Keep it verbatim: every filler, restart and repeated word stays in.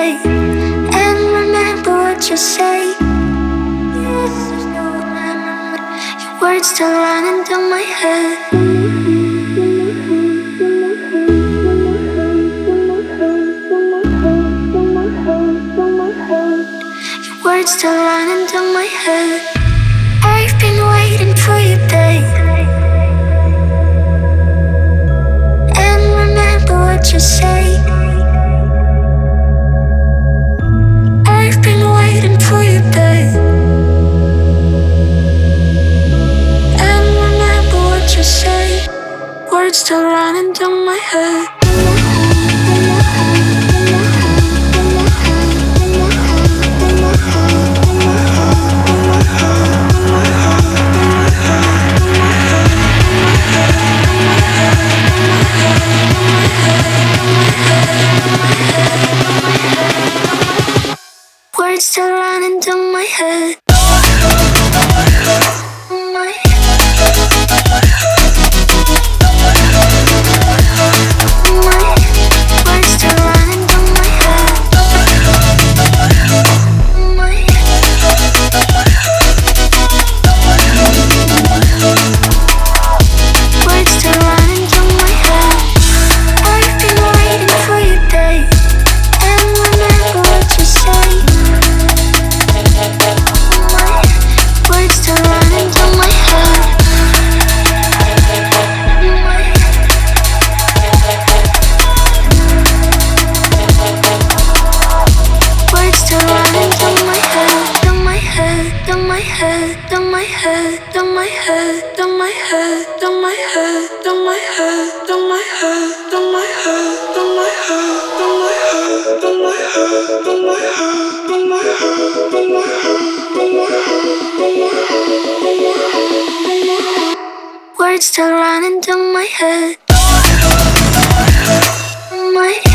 day and remember what you say. Your words still running through my head. Your words still running through my head. I've been waiting for you, babe, and remember what you say. I've been waiting for you, babe, and remember what you say. Words still running through my head. Words still running through my head. My words still running through my head. My words still running through my head. I've been waiting for you, babe, and remember what you say. My words still running through my head. Words still running through my head, through my head, through my head, through my head, through my head, through my head, through my head, through my head, through my head, through my head, through my head, through my head, through my head, through my head, through my head, through my head, through my head. Words still running through my head. My